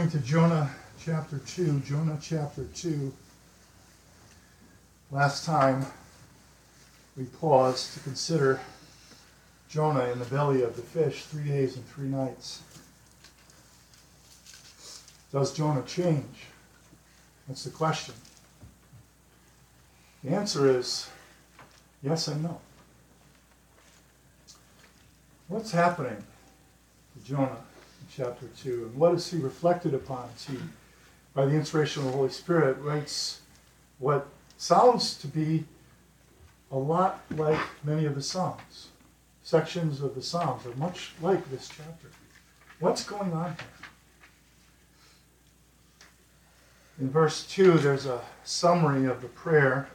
turning to Jonah chapter 2. Jonah chapter 2. Last time we paused to consider Jonah in the belly of the fish 3 days and 3 nights. Does Jonah change? That's the question. The answer is yes and no. What's happening to Jonah in chapter 2? And what is he reflected upon as he, by the inspiration of the Holy Spirit, writes what sounds to be a lot like many of the Psalms. Sections of the Psalms are much like this chapter. What's going on here? In verse 2, there's a summary of the prayer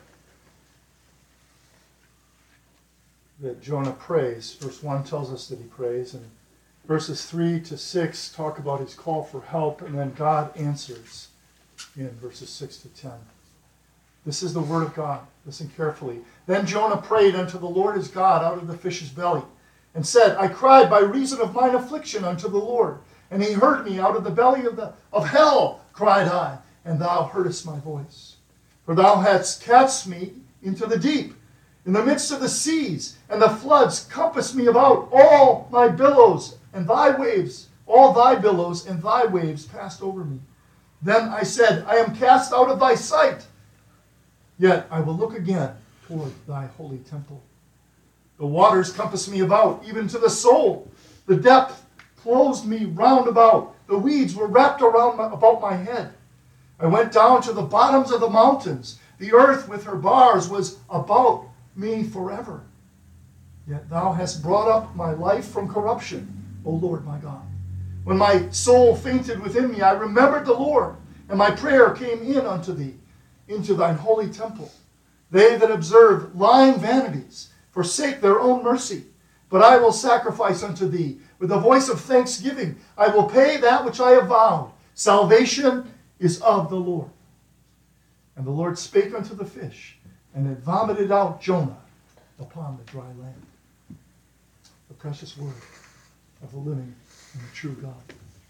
that Jonah prays. Verse 1 tells us that he prays, and verses 3 to 6 talk about his call for help, and then God answers in verses 6 to 10. This is the word of God. Listen carefully. Then Jonah prayed unto the Lord his God out of the fish's belly, and said, I cried by reason of mine affliction unto the Lord, and he heard me out of the belly of hell, cried I, and thou heardest my voice. For thou hadst cast me into the deep, in the midst of the seas, and the floods compassed me about. All my billows and thy waves, all thy billows and thy waves passed over me. Then I said, I am cast out of thy sight. Yet I will look again toward thy holy temple. The waters compassed me about, even to the soul. The depth closed me round about. The weeds were wrapped about my head. I went down to the bottoms of the mountains. The earth with her bars was about me forever. Yet thou hast brought up my life from corruption, O Lord my God. When my soul fainted within me, I remembered the Lord, and my prayer came in unto thee, into thine holy temple. They that observe lying vanities forsake their own mercy. But I will sacrifice unto thee with a voice of thanksgiving. I will pay that which I have vowed. Salvation is of the Lord. And the Lord spake unto the fish, and it vomited out Jonah upon the dry land. The precious word of the living and the true God.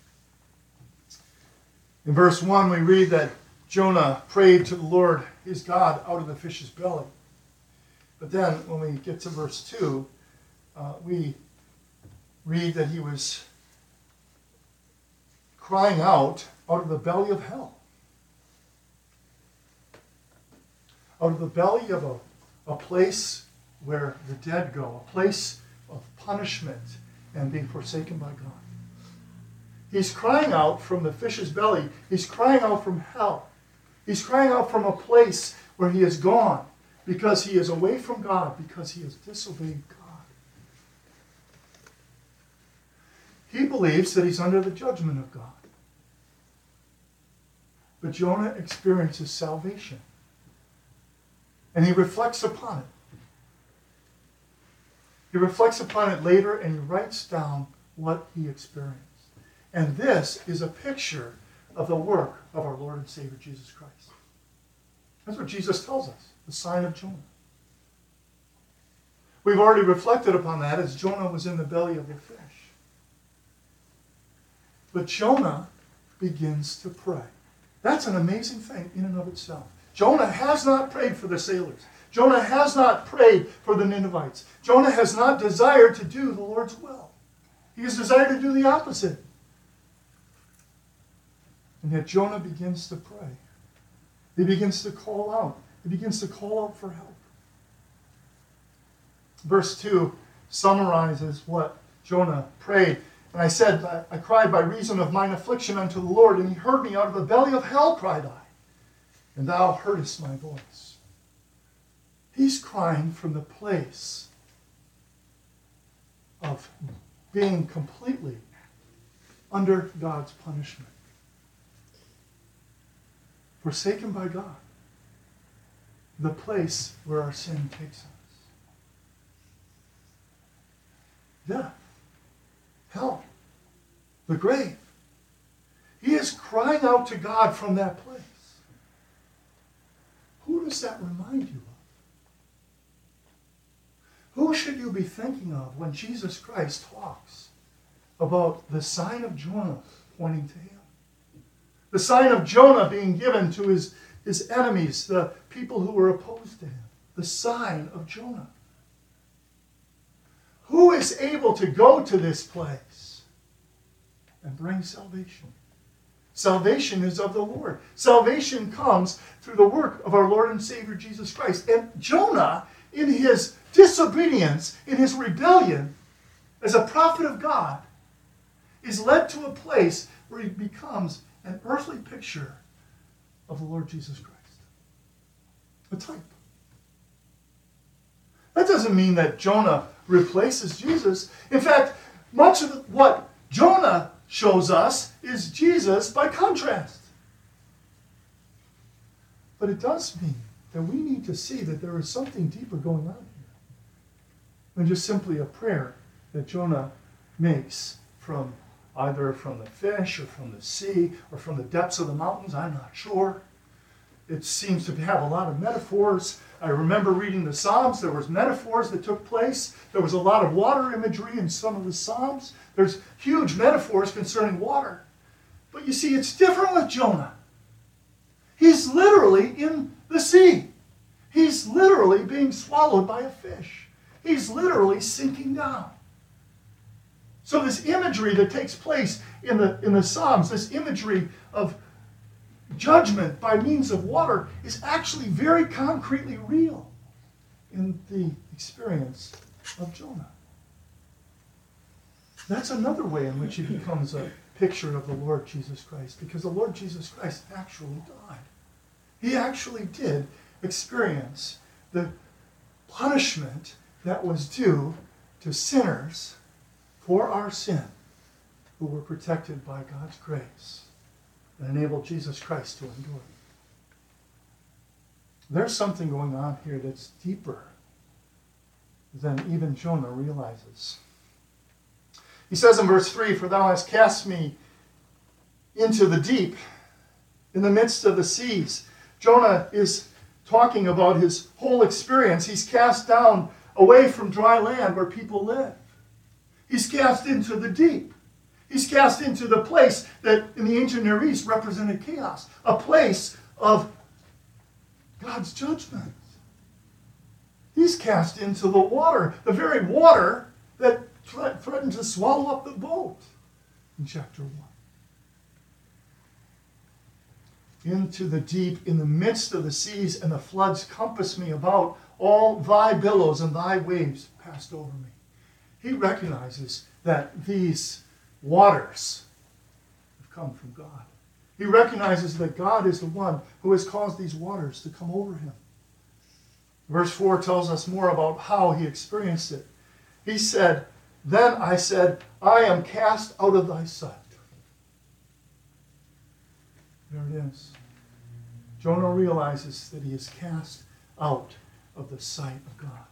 In verse 1, we read that Jonah prayed to the Lord his God out of the fish's belly. But then, when we get to verse 2, we read that he was crying out of the belly of hell. Out of the belly of a place where the dead go, a place of punishment and being forsaken by God. He's crying out from the fish's belly. He's crying out from hell. He's crying out from a place where he is gone because he is away from God, because he has disobeyed God. He believes that he's under the judgment of God. But Jonah experiences salvation. And he reflects upon it. He reflects upon it later and he writes down what he experienced. And this is a picture of the work of our Lord and Savior Jesus Christ. That's what Jesus tells us, the sign of Jonah. We've already reflected upon that as Jonah was in the belly of the fish. But Jonah begins to pray. That's an amazing thing in and of itself. Jonah has not prayed for the sailors. Jonah has not prayed for the Ninevites. Jonah has not desired to do the Lord's will. He has desired to do the opposite. And yet Jonah begins to pray. He begins to call out. He begins to call out for help. Verse 2 summarizes what Jonah prayed. And I said, I cried by reason of mine affliction unto the Lord, and he heard me out of the belly of hell, cried I, and thou heardest my voice. He's crying from the place of being completely under God's punishment. Forsaken by God. The place where our sin takes us. Death. Hell. The grave. He is crying out to God from that place. Who does that remind you of? Who should you be thinking of when Jesus Christ talks about the sign of Jonah pointing to him? The sign of Jonah being given to his enemies, the people who were opposed to him. The sign of Jonah. Who is able to go to this place and bring salvation? Salvation is of the Lord. Salvation comes through the work of our Lord and Savior Jesus Christ. And Jonah, in his disobedience, in his rebellion, as a prophet of God, is led to a place where he becomes an earthly picture of the Lord Jesus Christ. A type. That doesn't mean that Jonah replaces Jesus. In fact, much of what Jonah shows us is Jesus by contrast. But it does mean that we need to see that there is something deeper going on here than just simply a prayer that Jonah makes from either from the fish or from the sea or from the depths of the mountains. I'm not sure. It seems to have a lot of metaphors. I remember reading the Psalms. There was metaphors that took place. There was a lot of water imagery in some of the Psalms. There's huge metaphors concerning water. But you see, it's different with Jonah. He's literally in the sea. He's literally being swallowed by a fish. He's literally sinking down. So this imagery that takes place in the Psalms, this imagery of judgment by means of water, is actually very concretely real in the experience of Jonah. That's another way in which he becomes a picture of the Lord Jesus Christ, because the Lord Jesus Christ actually died. He actually did experience the punishment that was due to sinners for our sin, who were protected by God's grace and enabled Jesus Christ to endure. There's something going on here that's deeper than even Jonah realizes. He says in verse 3, "For thou hast cast me into the deep, in the midst of the seas." Jonah is talking about his whole experience. He's cast down away from dry land where people live. He's cast into the deep. He's cast into the place that in the ancient Near East represented chaos, a place of God's judgment. He's cast into the water, the very water that threatened to swallow up the boat in chapter 1. Into the deep, in the midst of the seas, and the floods compassed me about. All thy billows and thy waves passed over me. He recognizes that these waters have come from God. He recognizes that God is the one who has caused these waters to come over him. Verse 4 tells us more about how he experienced it. He said, "Then I said, I am cast out of thy sight." There it is. Jonah realizes that he is cast out of the sight of God.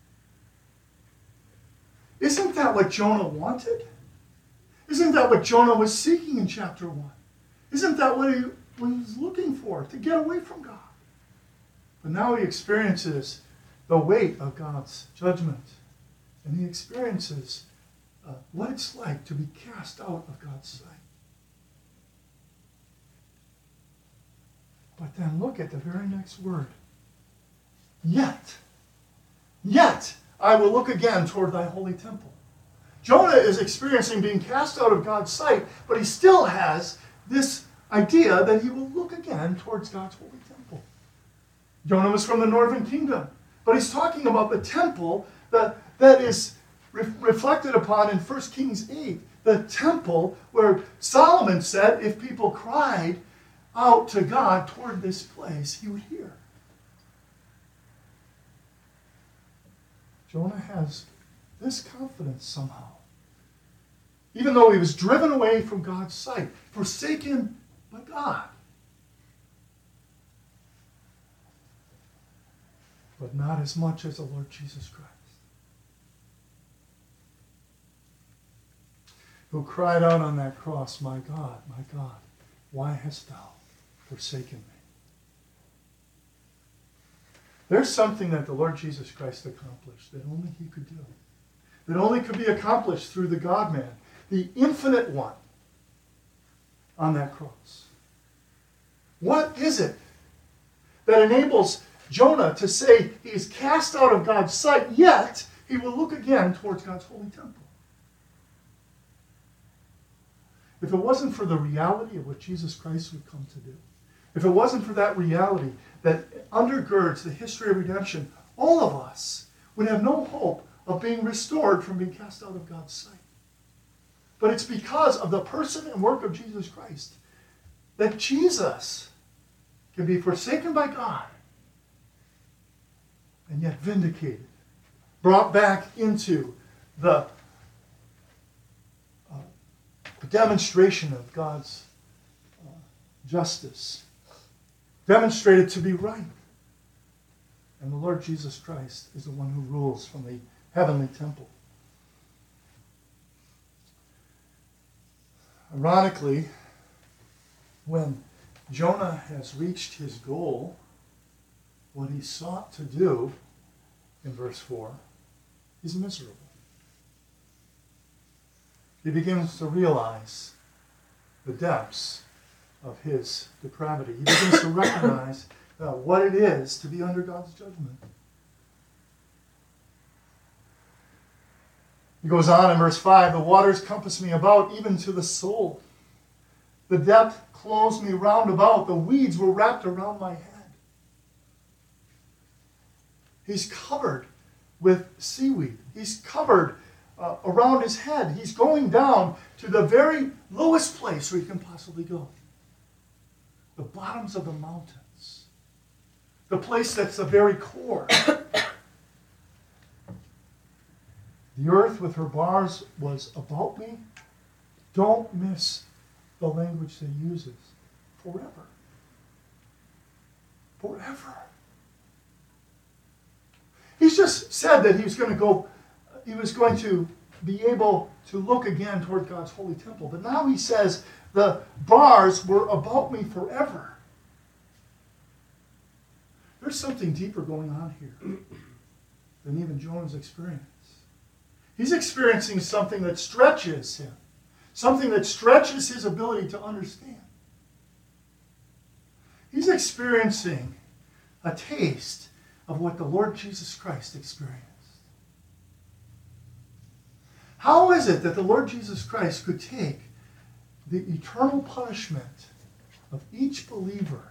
Isn't that what Jonah wanted? Isn't that what Jonah was seeking in chapter 1? Isn't that what he was looking for, to get away from God? But now he experiences the weight of God's judgment. And he experiences what it's like to be cast out of God's sight. But then look at the very next word. Yet I will look again toward thy holy temple. Jonah is experiencing being cast out of God's sight, but he still has this idea that he will look again towards God's holy temple. Jonah was from the northern kingdom, but he's talking about the temple that is reflected upon in 1 Kings 8, the temple where Solomon said if people cried out to God toward this place, he would hear. Jonah has this confidence somehow. Even though he was driven away from God's sight, forsaken by God. But not as much as the Lord Jesus Christ, who cried out on that cross, my God, why hast thou forsaken me?" There's something that the Lord Jesus Christ accomplished that only he could do. That only could be accomplished through the God-man, the infinite one, on that cross. What is it that enables Jonah to say he's cast out of God's sight, yet he will look again towards God's holy temple? If it wasn't for the reality of what Jesus Christ would come to do, if it wasn't for that reality that undergirds the history of redemption, all of us would have no hope of being restored from being cast out of God's sight. But it's because of the person and work of Jesus Christ that Jesus can be forsaken by God and yet vindicated, brought back into the demonstration of God's justice, demonstrated to be right. And the Lord Jesus Christ is the one who rules from the heavenly temple. Ironically, when Jonah has reached his goal, what he sought to do in verse 4, he's miserable. He begins to realize the depths of his depravity. He begins to recognize what it is to be under God's judgment. He goes on in verse 5, the waters compass me about, even to the soul. The depth closed me round about. The weeds were wrapped around my head. He's covered with seaweed. He's covered around his head. He's going down to the very lowest place where he can possibly go. The bottoms of the mountains. The place that's the very core. The earth with her bars was about me. Don't miss the language that he uses. Forever. Forever. He's just said that he was going to be able to look again toward God's holy temple. But now he says the bars were about me forever. There's something deeper going on here than even Jonah's experience. He's experiencing something that stretches him. Something that stretches his ability to understand. He's experiencing a taste of what the Lord Jesus Christ experienced. How is it that the Lord Jesus Christ could take the eternal punishment of each believer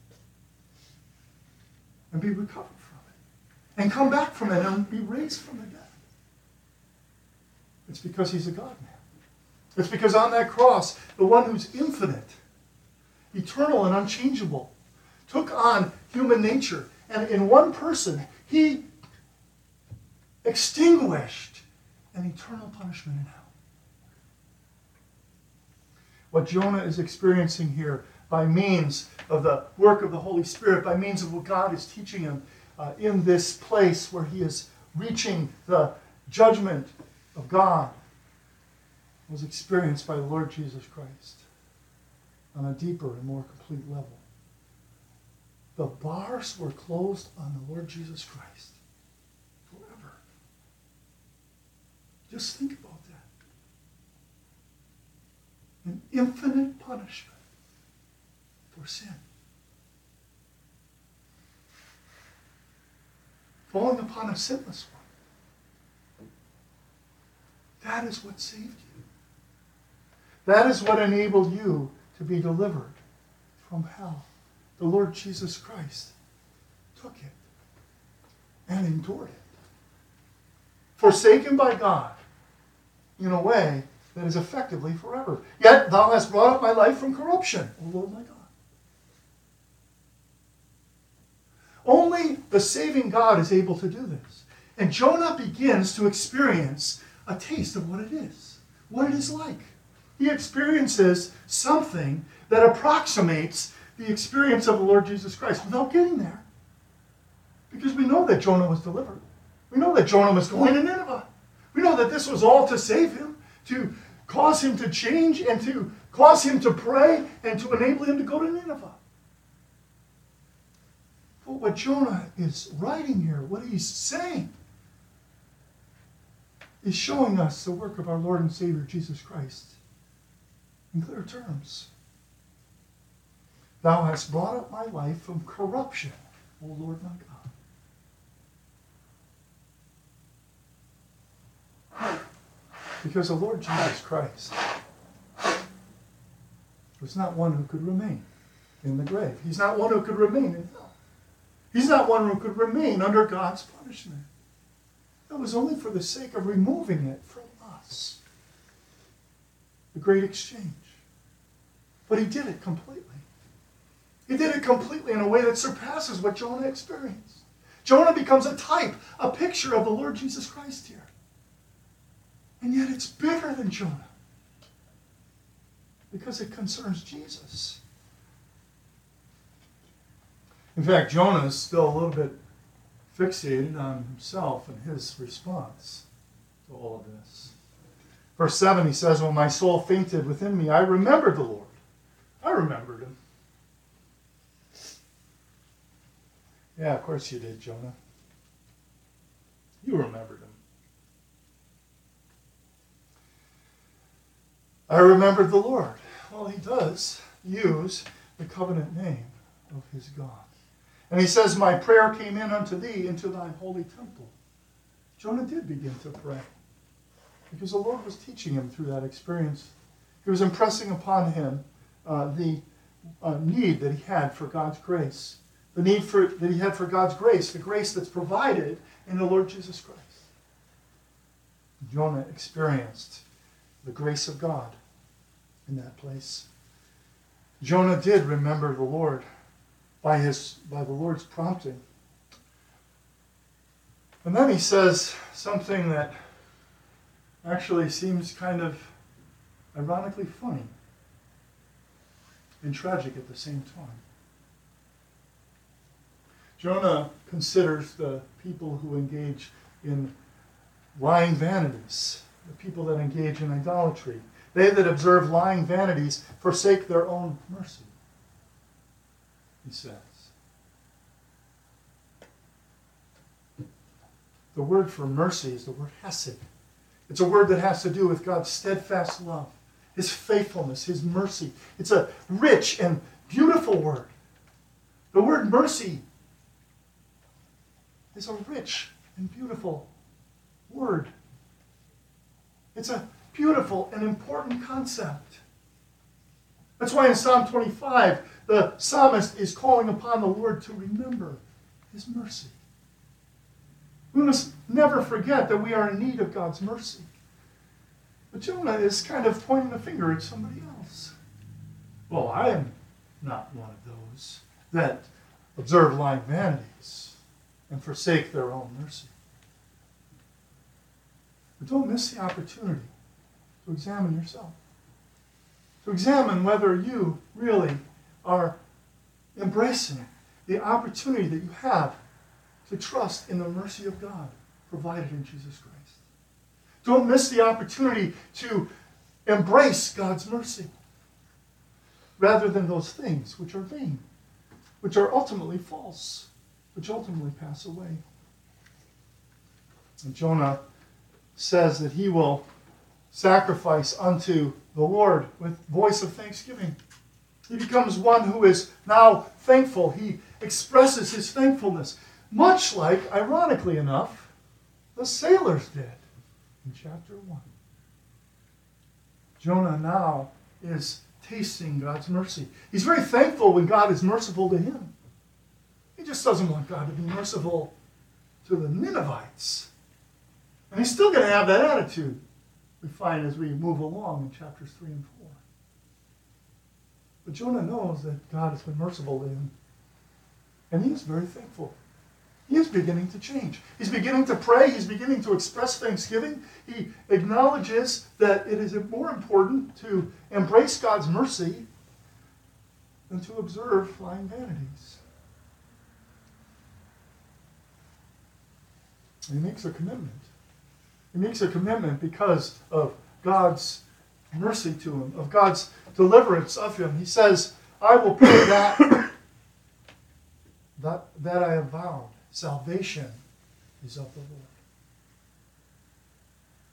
and be recovered from it, and come back from it and be raised from the dead? It's because he's a God-man. It's because on that cross, the one who's infinite, eternal and unchangeable, took on human nature. And in one person, he extinguished an eternal punishment in hell. What Jonah is experiencing here by means of the work of the Holy Spirit, by means of what God is teaching him in this place where he is reaching the judgment of God, was experienced by the Lord Jesus Christ on a deeper and more complete level. The bars were closed on the Lord Jesus Christ forever. Just think about that. An infinite punishment for sin. Falling upon a sinless one. That is what saved you. That is what enabled you to be delivered from hell. The Lord Jesus Christ took it and endured it. Forsaken by God in a way that is effectively forever. Yet thou hast brought up my life from corruption, O Lord my God. Only the saving God is able to do this. And Jonah begins to experience a taste of what it is like. He experiences something that approximates the experience of the Lord Jesus Christ without getting there. Because we know that Jonah was delivered. We know that Jonah was going to Nineveh. We know that this was all to save him, to cause him to change and to cause him to pray and to enable him to go to Nineveh. But what Jonah is writing here, what he's saying, is showing us the work of our Lord and Savior Jesus Christ in clear terms. Thou hast brought up my life from corruption, O Lord my God. Because the Lord Jesus Christ was not one who could remain in the grave. He's not one who could remain in hell. He's not one who could remain under God's punishment. That was only for the sake of removing it from us. The great exchange. But he did it completely. He did it completely in a way that surpasses what Jonah experienced. Jonah becomes a type, a picture of the Lord Jesus Christ here. And yet it's bigger than Jonah. Because it concerns Jesus. In fact, Jonah is still a little bit fixated on himself and his response to all of this. Verse 7, he says, when my soul fainted within me, I remembered the Lord. I remembered him. Yeah, of course you did, Jonah. You remembered him. I remembered the Lord. Well, he does use the covenant name of his God. And he says, my prayer came in unto thee into thy holy temple. Jonah did begin to pray. Because the Lord was teaching him through that experience. He was impressing upon him the need that he had for God's grace. The need that he had for God's grace, the grace that's provided in the Lord Jesus Christ. Jonah experienced the grace of God in that place. Jonah did remember the Lord by the Lord's prompting. And then he says something that actually seems kind of ironically funny and tragic at the same time. Jonah considers the people who engage in lying vanities, the people that engage in idolatry. They that observe lying vanities forsake their own mercy, he says. The word for mercy is the word hesed. It's a word that has to do with God's steadfast love, his faithfulness, his mercy. It's a rich and beautiful word. The word mercy is a rich and beautiful word. It's a beautiful and important concept. That's why in Psalm 25, the psalmist is calling upon the Lord to remember his mercy. We must never forget that we are in need of God's mercy. But Jonah is kind of pointing the finger at somebody else. Well, I am not one of those that observe lying vanities and forsake their own mercy. But don't miss the opportunity to examine yourself. To examine whether you really are embracing the opportunity that you have to trust in the mercy of God provided in Jesus Christ. Don't miss the opportunity to embrace God's mercy rather than those things which are vain, which are ultimately false, which ultimately pass away. And Jonah says that he will sacrifice unto the Lord with voice of thanksgiving. He becomes one who is now thankful. He expresses his thankfulness, much like, ironically enough, the sailors did in chapter 1. Jonah now is tasting God's mercy. He's very thankful when God is merciful to him. He just doesn't want God to be merciful to the Ninevites. And he's still going to have that attitude, we find as we move along in chapters 3 and 4. But Jonah knows that God has been merciful to him. And he is very thankful. He is beginning to change. He's beginning to pray. He's beginning to express thanksgiving. He acknowledges that it is more important to embrace God's mercy than to observe lying vanities. And he makes a commitment. He makes a commitment because of God's mercy to him, of God's deliverance of him. He says, I will pay that I have vowed. Salvation is of the Lord.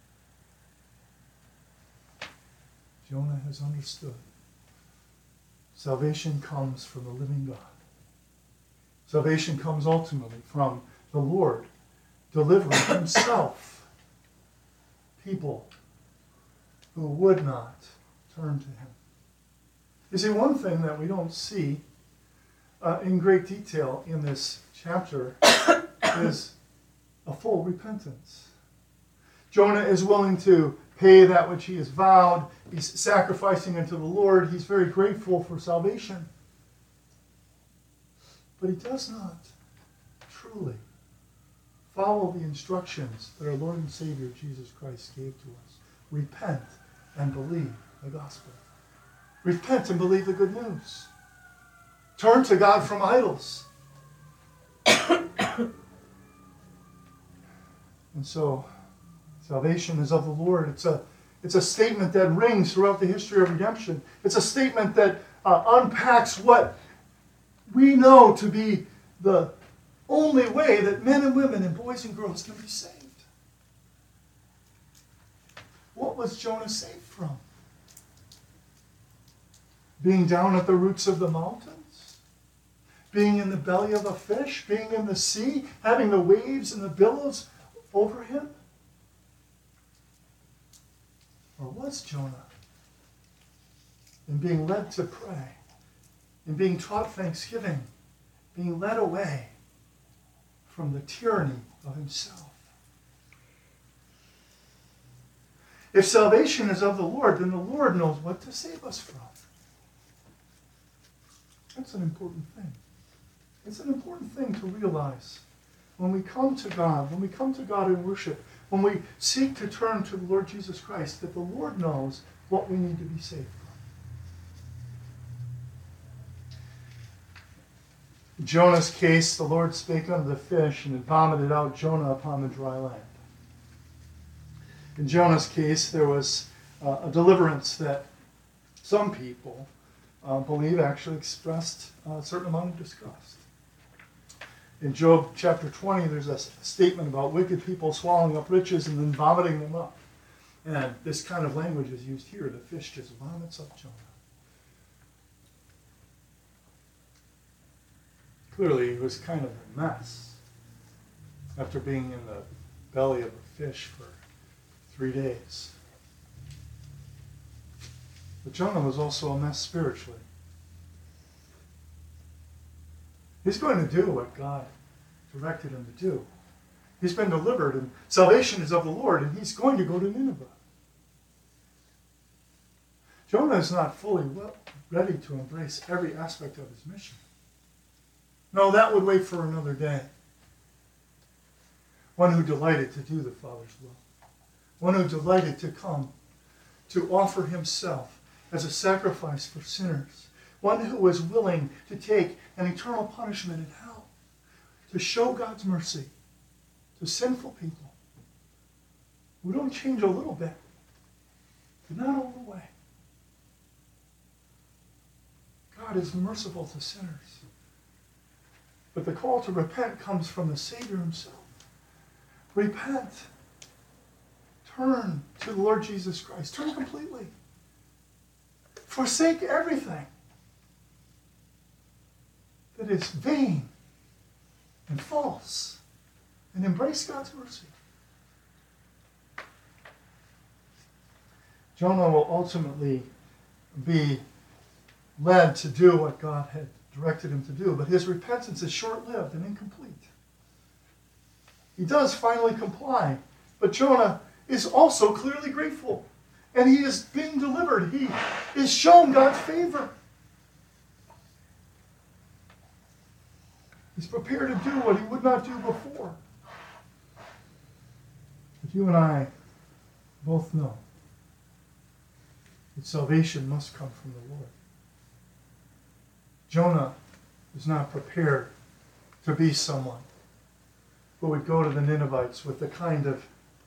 Jonah has understood Salvation comes from the living God. Salvation comes ultimately from the Lord delivering himself people who would not turn to him. You see, one thing that we don't see in great detail in this chapter is a full repentance. Jonah is willing to pay that which he has vowed. He's sacrificing unto the Lord. He's very grateful for salvation. But he does not truly follow the instructions that our Lord and Savior Jesus Christ gave to us. Repent and believe the gospel. Repent and believe the good news. Turn to God from idols. And so, salvation is of the Lord. It's a statement that rings throughout the history of redemption. It's a statement that unpacks what we know to be the only way that men and women and boys and girls can be saved. What was Jonah saved from? Being down at the roots of the mountains? Being in the belly of a fish? Being in the sea? Having the waves and the billows over him? Or was Jonah in being led to pray, in being taught thanksgiving, being led away from the tyranny of himself? If salvation is of the Lord, then the Lord knows what to save us from. That's an important thing. It's an important thing to realize when we come to God, when we come to God in worship, when we seek to turn to the Lord Jesus Christ, that the Lord knows what we need to be saved from. In Jonah's case, the Lord spake unto the fish, and it vomited out Jonah upon the dry land. In Jonah's case, there was a deliverance that some people believe actually expressed a certain amount of disgust. In Job chapter 20, there's a statement about wicked people swallowing up riches and then vomiting them up. And this kind of language is used here. The fish just vomits up Jonah. Clearly, he was kind of a mess after being in the belly of a fish for 3 days. But Jonah was also a mess spiritually. He's going to do what God directed him to do. He's been delivered, and salvation is of the Lord, and he's going to go to Nineveh. Jonah is not fully ready to embrace every aspect of his mission. No, that would wait for another day. One who delighted to do the Father's will. One who delighted to come to offer himself as a sacrifice for sinners. One who was willing to take an eternal punishment in hell to show God's mercy to sinful people who don't change a little bit, but not all the way. God is merciful to sinners. But the call to repent comes from the Savior himself. Repent. Turn to the Lord Jesus Christ. Turn completely. Forsake everything that is vain and false, and embrace God's mercy. Jonah will ultimately be led to do what God had directed him to do, but his repentance is short-lived and incomplete. He does finally comply, but Jonah is also clearly grateful, and he is being delivered. He is shown God's favor. He's prepared to do what he would not do before. But you and I both know that salvation must come from the Lord. Jonah is not prepared to be someone who would go to the Ninevites with the kind of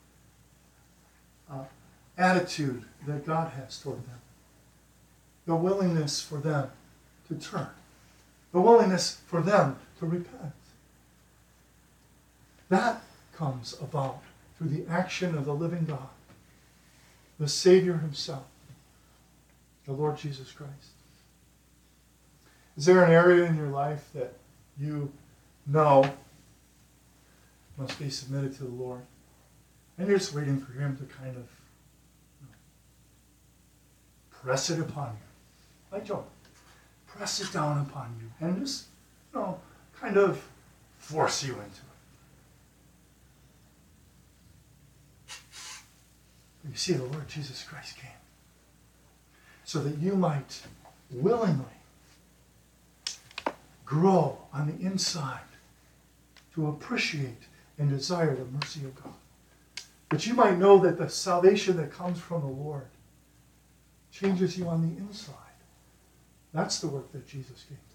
attitude that God has toward them. The willingness for them to turn. The willingness for them to repent. That comes about through the action of the living God, the Savior himself, the Lord Jesus Christ. Is there an area in your life that you know must be submitted to the Lord? And you're just waiting for him to kind of press it upon you. Like Job. Press it down upon you. And just, kind of force you into it. But you see, the Lord Jesus Christ came so that you might willingly grow on the inside to appreciate and desire the mercy of God. That you might know that the salvation that comes from the Lord changes you on the inside. That's the work that Jesus came to